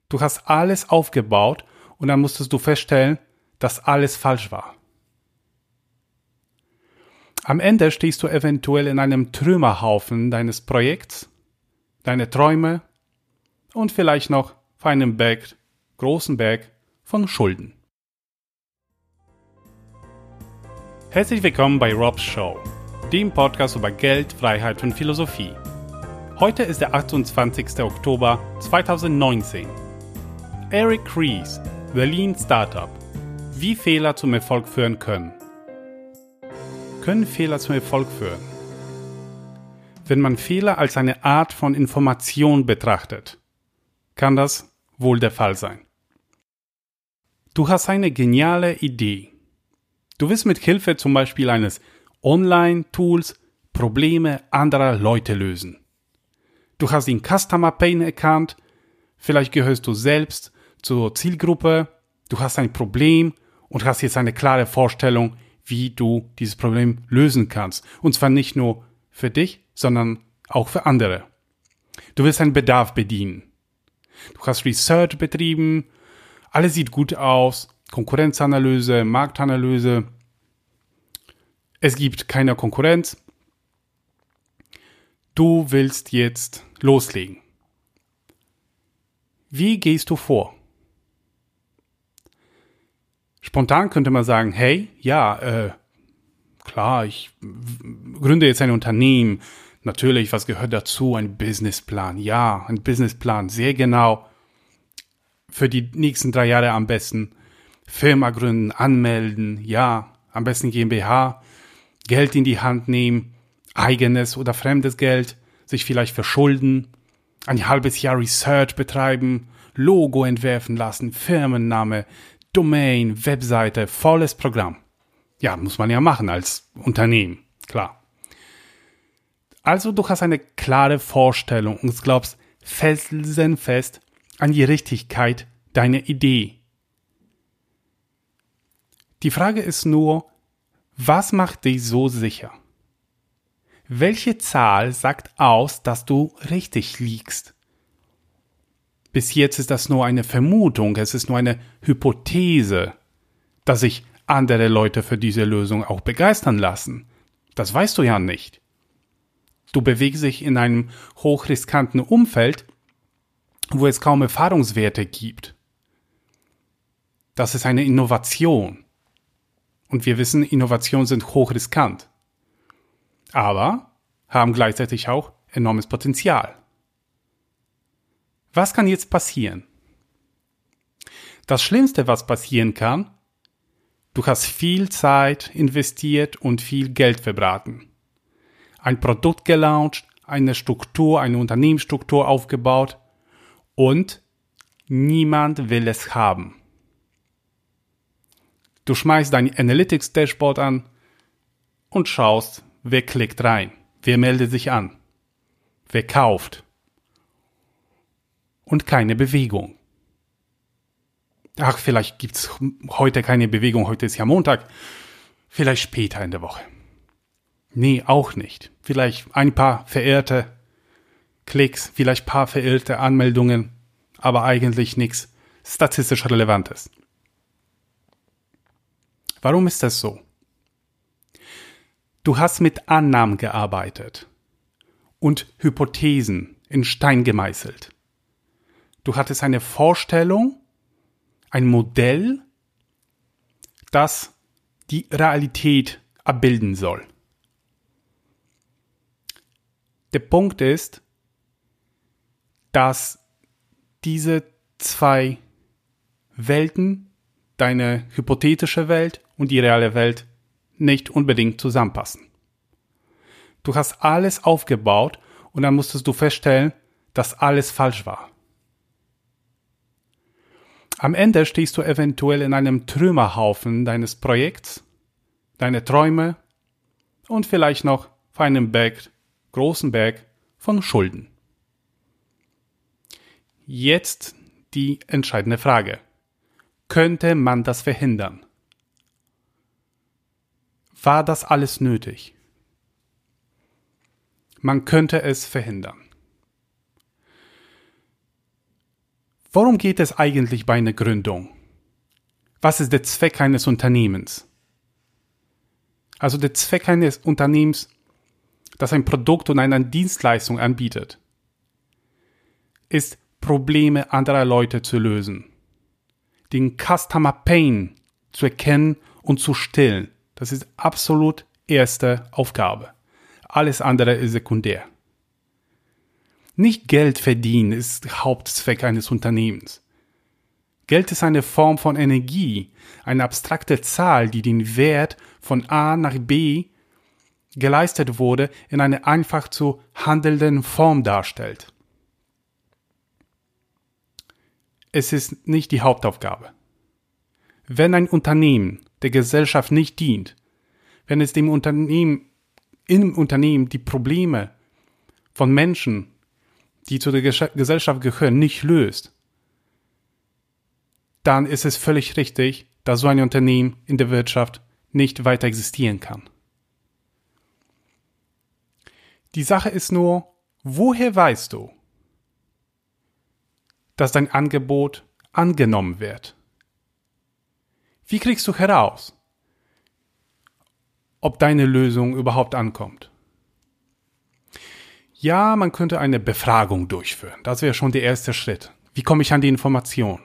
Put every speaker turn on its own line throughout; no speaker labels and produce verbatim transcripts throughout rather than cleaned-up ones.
Du hast alles aufgebaut und dann musstest du feststellen, dass alles falsch war. Am Ende stehst du eventuell in einem Trümmerhaufen deines Projekts, deine Träume und vielleicht noch vor einem Berg, großen Berg von Schulden. Herzlich willkommen bei Rob's Show, dem Podcast über Geld, Freiheit und Philosophie. Heute ist der achtundzwanzigster Oktober zweitausendneunzehn. Eric Ries, Berlin Startup. Wie Fehler zum Erfolg führen können. Können Fehler zum Erfolg führen? Wenn man Fehler als eine Art von Information betrachtet, kann das wohl der Fall sein. Du hast eine geniale Idee. Du willst mit Hilfe zum Beispiel eines Online-Tools Probleme anderer Leute lösen. Du hast den Customer Pain erkannt, vielleicht gehörst du selbst zur Zielgruppe, du hast ein Problem und hast jetzt eine klare Vorstellung, wie du dieses Problem lösen kannst. Und zwar nicht nur für dich, sondern auch für andere. Du willst einen Bedarf bedienen. Du hast Research betrieben, alles sieht gut aus, Konkurrenzanalyse, Marktanalyse. Es gibt keine Konkurrenz. Du willst jetzt loslegen. Wie gehst du vor? Spontan könnte man sagen, hey, ja, äh, klar, ich w- gründe jetzt ein Unternehmen. Natürlich, was gehört dazu? Ein Businessplan. Ja, ein Businessplan, sehr genau. Für die nächsten drei Jahre am besten. Firma gründen, anmelden, ja, am besten GmbH. Geld in die Hand nehmen, eigenes oder fremdes Geld, sich vielleicht verschulden, ein halbes Jahr Research betreiben, Logo entwerfen lassen, Firmenname, Domain, Webseite, volles Programm. Ja, muss man ja machen als Unternehmen, klar. Also du hast eine klare Vorstellung und glaubst felsenfest an die Richtigkeit deiner Idee. Die Frage ist nur, was macht dich so sicher? Welche Zahl sagt aus, dass du richtig liegst? Bis jetzt ist das nur eine Vermutung, es ist nur eine Hypothese, dass sich andere Leute für diese Lösung auch begeistern lassen. Das weißt du ja nicht. Du bewegst dich in einem hochriskanten Umfeld, wo es kaum Erfahrungswerte gibt. Das ist eine Innovation. Und wir wissen, Innovationen sind hochriskant. Aber haben gleichzeitig auch enormes Potenzial. Was kann jetzt passieren? Das Schlimmste, was passieren kann, du hast viel Zeit investiert und viel Geld verbraten. Ein Produkt gelauncht, eine Struktur, eine Unternehmensstruktur aufgebaut und niemand will es haben. Du schmeißt dein Analytics-Dashboard an und schaust, wer klickt rein, wer meldet sich an, wer kauft. Und keine Bewegung. Ach, vielleicht gibt's heute keine Bewegung, heute ist ja Montag, vielleicht später in der Woche. Nee, auch nicht. Vielleicht ein paar verirrte Klicks, vielleicht ein paar verirrte Anmeldungen, aber eigentlich nichts statistisch Relevantes. Warum ist das so? Du hast mit Annahmen gearbeitet und Hypothesen in Stein gemeißelt. Du hattest eine Vorstellung, ein Modell, das die Realität abbilden soll. Der Punkt ist, dass diese zwei Welten, deine hypothetische Welt und die reale Welt, nicht unbedingt zusammenpassen. Du hast alles aufgebaut und dann musstest du feststellen, dass alles falsch war. Am Ende stehst du eventuell in einem Trümmerhaufen deines Projekts, deine Träume und vielleicht noch vor einem Berg, großen Berg von Schulden. Jetzt die entscheidende Frage. Könnte man das verhindern? War das alles nötig? Man könnte es verhindern. Worum geht es eigentlich bei einer Gründung? Was ist der Zweck eines Unternehmens? Also der Zweck eines Unternehmens, das ein Produkt und eine Dienstleistung anbietet, ist Probleme anderer Leute zu lösen, den Customer Pain zu erkennen und zu stillen. Das ist absolut erste Aufgabe. Alles andere ist sekundär. Nicht Geld verdienen ist Hauptzweck eines Unternehmens. Geld ist eine Form von Energie, eine abstrakte Zahl, die den Wert von A nach B geleistet wurde, in einer einfach zu handelnden Form darstellt. Es ist nicht die Hauptaufgabe. Wenn ein Unternehmen der Gesellschaft nicht dient, wenn es dem Unternehmen, im Unternehmen die Probleme von Menschen, die zu der Gesellschaft gehören, nicht löst, dann ist es völlig richtig, dass so ein Unternehmen in der Wirtschaft nicht weiter existieren kann. Die Sache ist nur, woher weißt du, dass dein Angebot angenommen wird? Wie kriegst du heraus, ob deine Lösung überhaupt ankommt? Ja, man könnte eine Befragung durchführen. Das wäre schon der erste Schritt. Wie komme ich an die Information?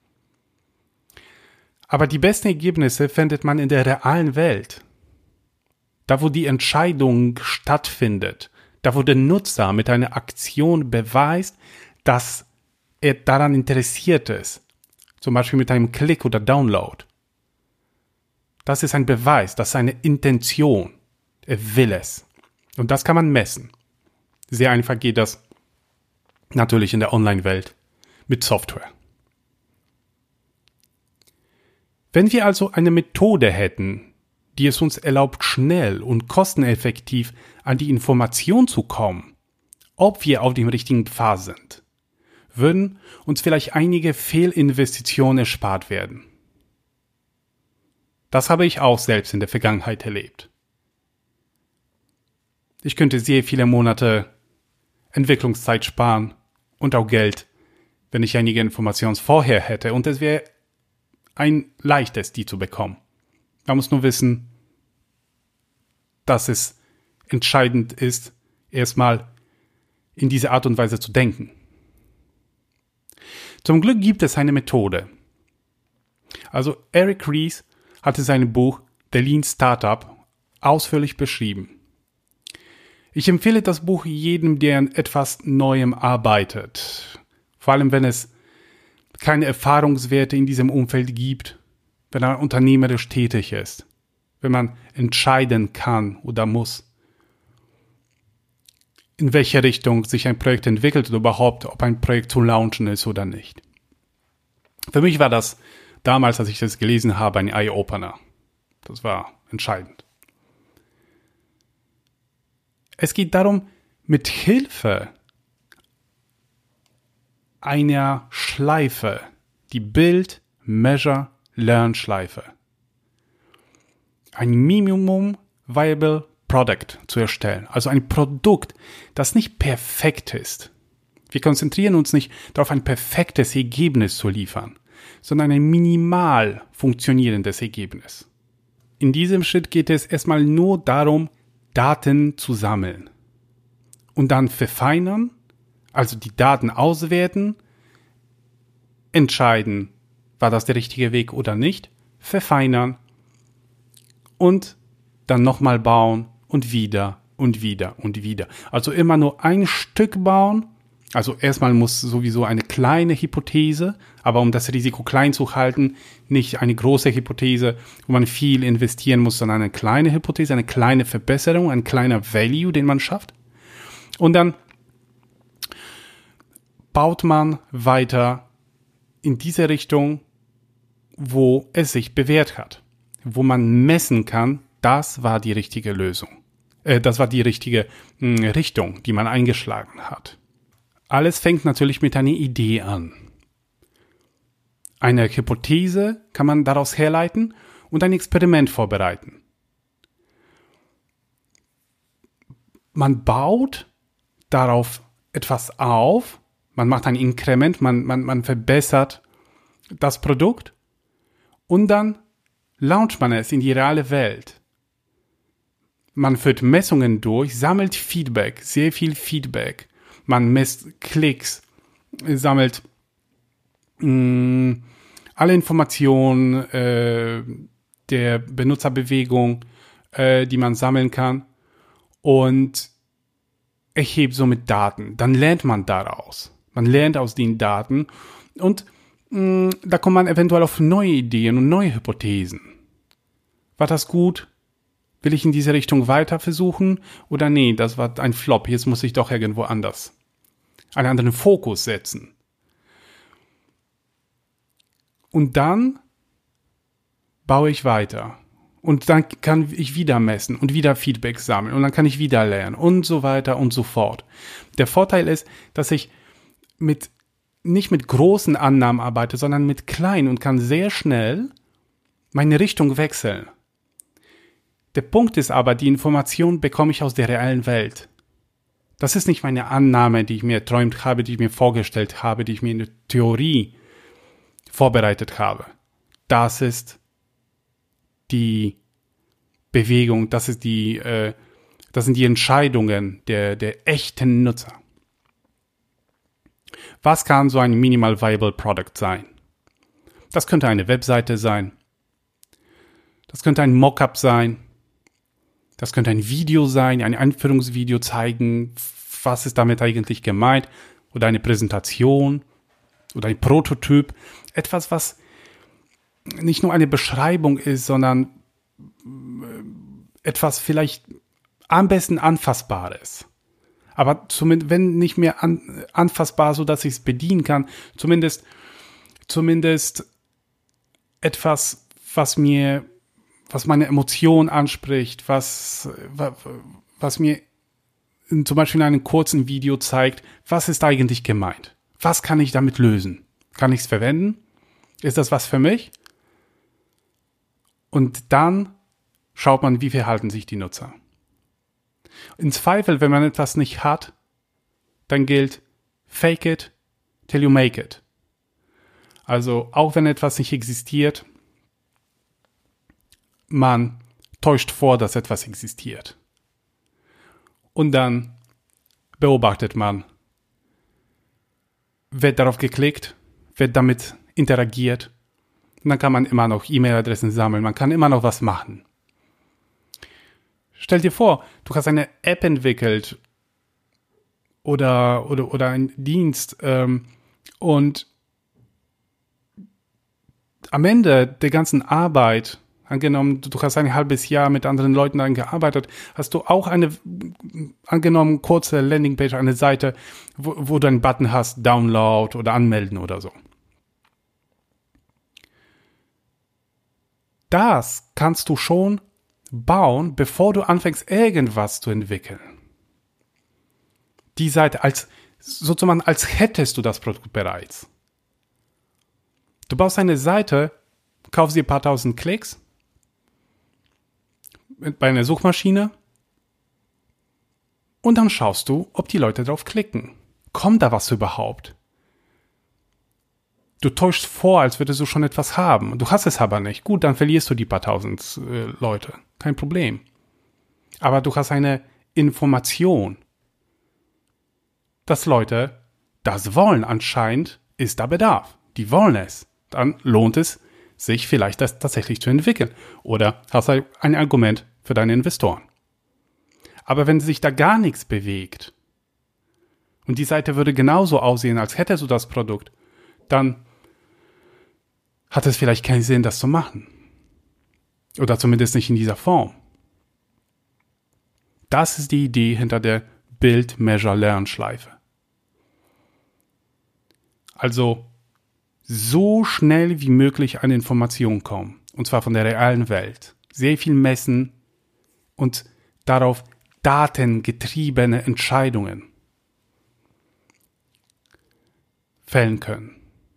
Aber die besten Ergebnisse findet man in der realen Welt. Da, wo die Entscheidung stattfindet. Da, wo der Nutzer mit einer Aktion beweist, dass er daran interessiert ist. Zum Beispiel mit einem Klick oder Download. Das ist ein Beweis, das ist eine Intention. Er will es. Und das kann man messen. Sehr einfach geht das natürlich in der Online-Welt mit Software. Wenn wir also eine Methode hätten, die es uns erlaubt, schnell und kosteneffektiv an die Information zu kommen, ob wir auf dem richtigen Pfad sind, würden uns vielleicht einige Fehlinvestitionen erspart werden. Das habe ich auch selbst in der Vergangenheit erlebt. Ich könnte sehr viele Monate Entwicklungszeit sparen und auch Geld, wenn ich einige Informationen vorher hätte, und es wäre ein leichtes, die zu bekommen. Man muss nur wissen, dass es entscheidend ist, erstmal in diese Art und Weise zu denken. Zum Glück gibt es eine Methode. Also Eric Ries hatte sein Buch The Lean Startup ausführlich beschrieben. Ich empfehle das Buch jedem, der an etwas Neuem arbeitet. Vor allem, wenn es keine Erfahrungswerte in diesem Umfeld gibt, wenn er unternehmerisch tätig ist, wenn man entscheiden kann oder muss, in welche Richtung sich ein Projekt entwickelt oder überhaupt, ob ein Projekt zu launchen ist oder nicht. Für mich war das damals, als ich das gelesen habe, ein Eye-Opener. Das war entscheidend. Es geht darum, mit Hilfe einer Schleife, die Build-Measure-Learn-Schleife, ein Minimum Viable Product zu erstellen. Also ein Produkt, das nicht perfekt ist. Wir konzentrieren uns nicht darauf, ein perfektes Ergebnis zu liefern, sondern ein minimal funktionierendes Ergebnis. In diesem Schritt geht es erstmal nur darum, Daten zu sammeln und dann verfeinern, also die Daten auswerten, entscheiden, war das der richtige Weg oder nicht, verfeinern und dann nochmal bauen und wieder und wieder und wieder. Also immer nur ein Stück bauen. Also erstmal muss sowieso eine kleine Hypothese, aber um das Risiko klein zu halten, nicht eine große Hypothese, wo man viel investieren muss, sondern eine kleine Hypothese, eine kleine Verbesserung, ein kleiner Value, den man schafft. Und dann baut man weiter in diese Richtung, wo es sich bewährt hat, wo man messen kann, das war die richtige Lösung. Äh, das war die richtige mh, Richtung, die man eingeschlagen hat. Alles fängt natürlich mit einer Idee an. Eine Hypothese kann man daraus herleiten und ein Experiment vorbereiten. Man baut darauf etwas auf, Man macht ein Inkrement, man, man, man verbessert das Produkt und dann launcht man es in die reale Welt. Man führt Messungen durch, sammelt Feedback, sehr viel Feedback. Man misst Klicks, sammelt mh, alle Informationen äh, der Benutzerbewegung, äh, die man sammeln kann und erhebt somit Daten. Dann lernt man daraus. Man lernt aus den Daten und mh, da kommt man eventuell auf neue Ideen und neue Hypothesen. War das gut? Will ich in diese Richtung weiter versuchen? Oder nee, das war ein Flop. Jetzt muss ich doch irgendwo anders einen anderen Fokus setzen. Und dann baue ich weiter. Und dann kann ich wieder messen und wieder Feedback sammeln. Und dann kann ich wieder lernen und so weiter und so fort. Der Vorteil ist, dass ich mit nicht mit großen Annahmen arbeite, sondern mit kleinen und kann sehr schnell meine Richtung wechseln. Der Punkt ist aber, die Information bekomme ich aus der realen Welt. Das ist nicht meine Annahme, die ich mir erträumt habe, die ich mir vorgestellt habe, die ich mir in der Theorie vorbereitet habe. Das ist die Bewegung, das ist die, äh, das sind die Entscheidungen der, der echten Nutzer. Was kann so ein Minimal Viable Product sein? Das könnte eine Webseite sein. Das könnte ein Mockup sein. Das könnte ein Video sein, ein Einführungsvideo zeigen, was ist damit eigentlich gemeint. Oder eine Präsentation oder ein Prototyp. Etwas, was nicht nur eine Beschreibung ist, sondern etwas vielleicht am besten Anfassbares. Aber zumindest, wenn nicht mehr an, anfassbar, so dass ich es bedienen kann, zumindest, zumindest etwas, was mir, was meine Emotionen anspricht, was, was, was mir in, zum Beispiel in einem kurzen Video zeigt, was ist eigentlich gemeint? Was kann ich damit lösen? Kann ich es verwenden? Ist das was für mich? Und dann schaut man, wie verhalten sich die Nutzer. Im Zweifel, wenn man etwas nicht hat, dann gilt fake it till you make it. Also auch wenn etwas nicht existiert, man täuscht vor, dass etwas existiert. Und dann beobachtet man, wird darauf geklickt, wird damit interagiert. Und dann kann man immer noch E-Mail-Adressen sammeln, man kann immer noch was machen. Stell dir vor, du hast eine App entwickelt oder, oder, oder einen Dienst ähm, und am Ende der ganzen Arbeit, angenommen, du hast ein halbes Jahr mit anderen Leuten daran gearbeitet, hast du auch eine, angenommen, kurze Landingpage, eine Seite, wo, wo du einen Button hast, Download oder Anmelden oder so. Das kannst du schon bauen, bevor du anfängst, irgendwas zu entwickeln. Die Seite als, sozusagen, als hättest du das Produkt bereits. Du baust eine Seite, kaufst dir ein paar tausend Klicks bei einer Suchmaschine und dann schaust du, ob die Leute drauf klicken. Kommt da was überhaupt? Du täuschst vor, als würdest du schon etwas haben. Du hast es aber nicht. Gut, dann verlierst du die paar tausend äh, Leute. Kein Problem. Aber du hast eine Information, dass Leute das wollen. Anscheinend ist da Bedarf. Die wollen es. Dann lohnt es sich vielleicht, das tatsächlich zu entwickeln. Oder hast du ein Argument für deine Investoren. Aber wenn sich da gar nichts bewegt und die Seite würde genauso aussehen, als hättest du das Produkt, dann hat es vielleicht keinen Sinn, das zu machen. Oder zumindest nicht in dieser Form. Das ist die Idee hinter der Build-Measure-Learn-Schleife. Also so schnell wie möglich an Informationen kommen. Und zwar von der realen Welt. Sehr viel messen und darauf datengetriebene Entscheidungen fällen können.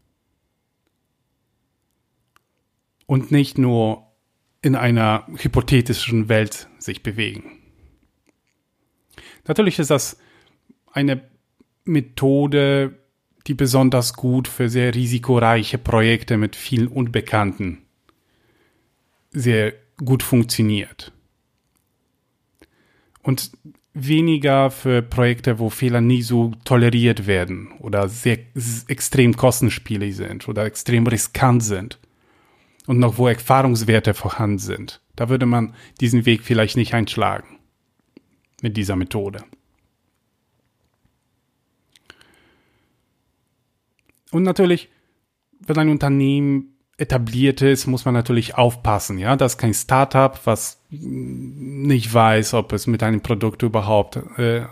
Und nicht nur in einer hypothetischen Welt sich bewegen. Natürlich ist das eine Methode, die besonders gut für sehr risikoreiche Projekte mit vielen Unbekannten sehr gut funktioniert. Und weniger für Projekte, wo Fehler nie so toleriert werden oder sehr extrem kostenspielig sind oder extrem riskant sind und noch wo Erfahrungswerte vorhanden sind. Da würde man diesen Weg vielleicht nicht einschlagen mit dieser Methode. Und natürlich, wenn ein Unternehmen etabliert ist, muss man natürlich aufpassen. Ja, das ist kein Startup, was nicht weiß, ob es mit einem Produkt überhaupt, äh,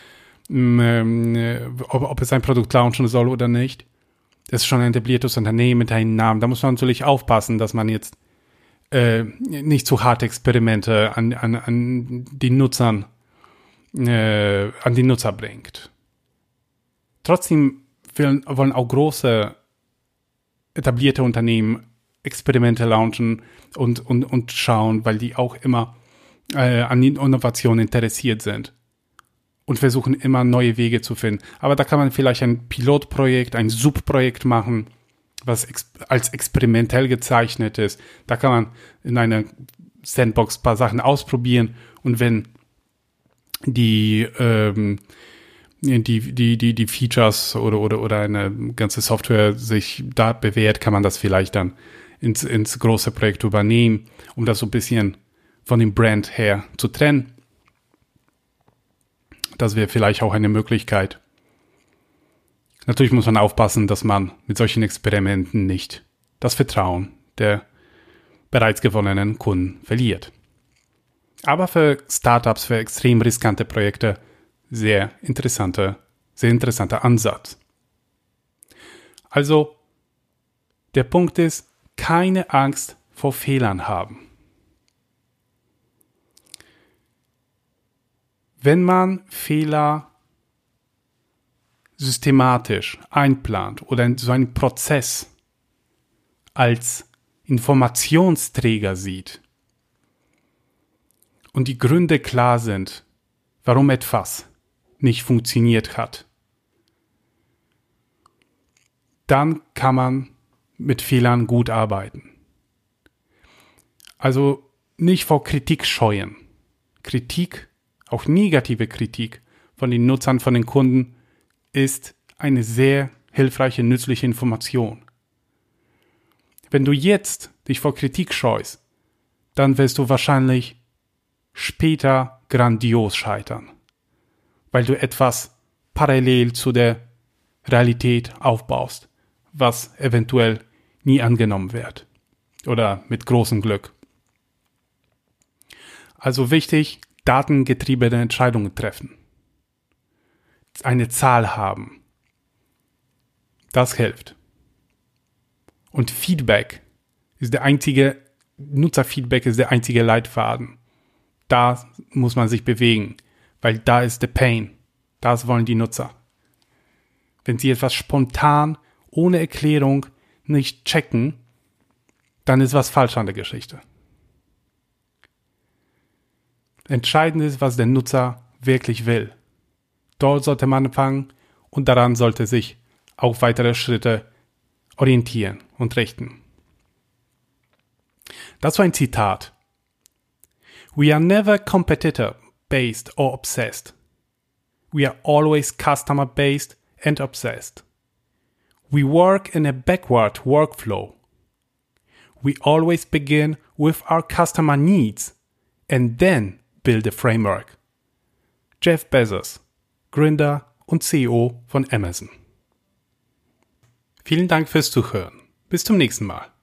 äh, ob, ob es ein Produkt launchen soll oder nicht. Das ist schon ein etabliertes Unternehmen mit einem Namen. Da muss man natürlich aufpassen, dass man jetzt äh, nicht zu harte Experimente an, an, an die Nutzern, äh, an die Nutzer bringt. Trotzdem wollen, wollen auch große etablierte Unternehmen Experimente launchen und, und, und schauen, weil die auch immer äh, an Innovationen interessiert sind und versuchen immer neue Wege zu finden. Aber da kann man vielleicht ein Pilotprojekt, ein Subprojekt machen, was ex- als experimentell gezeichnet ist. Da kann man in einer Sandbox ein paar Sachen ausprobieren und wenn die ähm, Die, die, die, die Features oder, oder, oder eine ganze Software sich da bewährt, kann man das vielleicht dann ins, ins große Projekt übernehmen, um das so ein bisschen von dem Brand her zu trennen. Das wäre vielleicht auch eine Möglichkeit. Natürlich muss man aufpassen, dass man mit solchen Experimenten nicht das Vertrauen der bereits gewonnenen Kunden verliert. Aber für Startups, für extrem riskante Projekte Sehr interessanter, sehr interessanter Ansatz. Also, der Punkt ist, keine Angst vor Fehlern haben. Wenn man Fehler systematisch einplant oder so einen Prozess als Informationsträger sieht und die Gründe klar sind, warum etwas nicht funktioniert hat, dann kann man mit Fehlern gut arbeiten. Also nicht vor Kritik scheuen. Kritik, auch negative Kritik von den Nutzern, von den Kunden, ist eine sehr hilfreiche, nützliche Information. Wenn du jetzt dich vor Kritik scheust, dann wirst du wahrscheinlich später grandios scheitern, weil du etwas parallel zu der Realität aufbaust, was eventuell nie angenommen wird oder mit großem Glück. Also wichtig, datengetriebene Entscheidungen treffen. Eine Zahl haben. Das hilft. Und Feedback ist der einzige, Nutzerfeedback ist der einzige Leitfaden. Da muss man sich bewegen, weil da ist der Pain. Das wollen die Nutzer. Wenn sie etwas spontan, ohne Erklärung nicht checken, dann ist was falsch an der Geschichte. Entscheidend ist, was der Nutzer wirklich will. Dort sollte man anfangen und daran sollte sich auch weitere Schritte orientieren und richten. Das war ein Zitat. We are never competitor-based or obsessed. We are always customer-based and obsessed. We work in a backward workflow. We always begin with our customer needs and then build a framework. Jeff Bezos, Gründer und C E O von Amazon. Vielen Dank fürs Zuhören. Bis zum nächsten Mal.